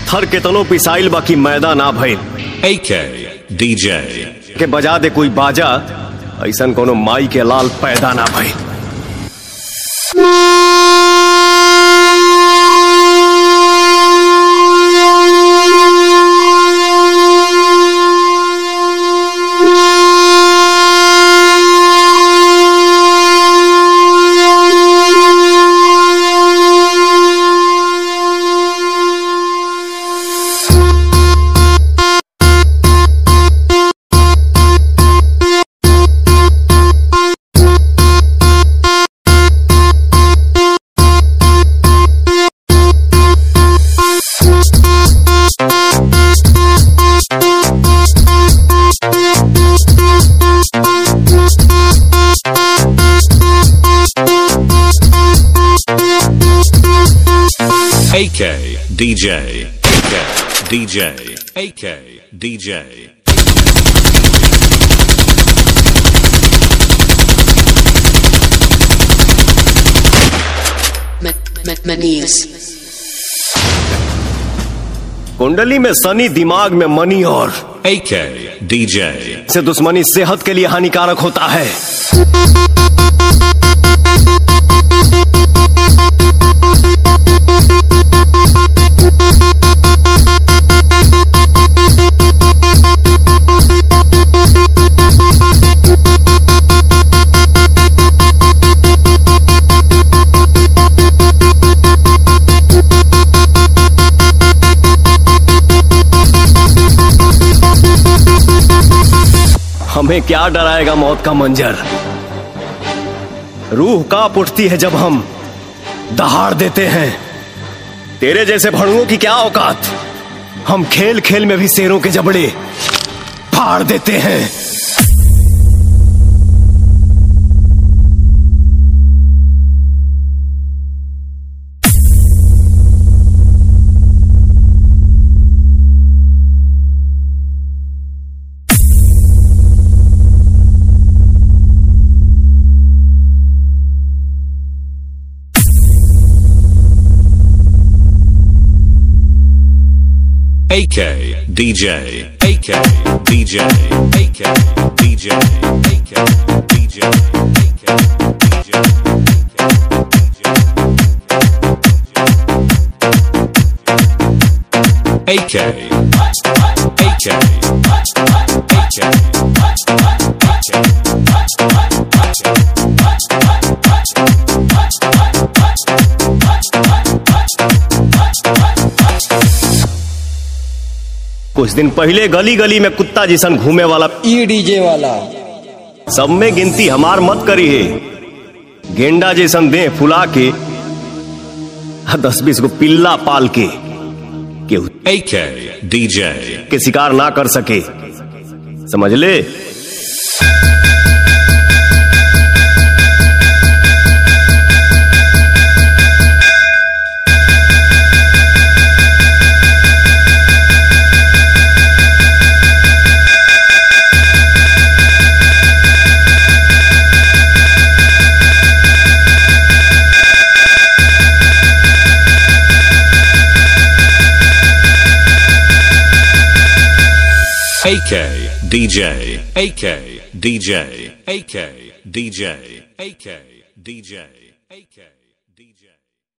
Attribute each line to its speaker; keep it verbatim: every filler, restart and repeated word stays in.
Speaker 1: पत्थर के तनो पिसाइल बाकी मैदा ना भइल।
Speaker 2: A K D J
Speaker 1: के बजा दे कोई बाजा, ऐसन कोनो माई के लाल पैदा ना भइल।
Speaker 2: A K D J A K D J A K D J
Speaker 3: Manies
Speaker 1: कुंडली में शनि, दिमाग में मनी और
Speaker 2: A K D J
Speaker 1: से दुश्मनी सेहत के लिए हानिकारक होता है। हमें क्या डराएगा मौत का मंजर, रूह कांप उठती है जब हम दहाड़ देते हैं। तेरे जैसे भड़ुओं की क्या औकात, हम खेल खेल में भी शेरों के जबड़े फाड़ देते हैं।
Speaker 2: A K D J A K D J A K D J A K D J A K D J A K A K
Speaker 1: कुछ दिन पहले गली गली में कुत्ता जैसन घूमे वाला
Speaker 4: ई डीजे वाला
Speaker 1: सब में गिनती हमार मत करी है। गेंडा जैसन दे फुला के दस बीस गो पिल्ला पाल के केहू
Speaker 2: A K D J
Speaker 1: के शिकार ना कर सके, समझ ले।
Speaker 2: A K D J A K D J A K D J A K D J A K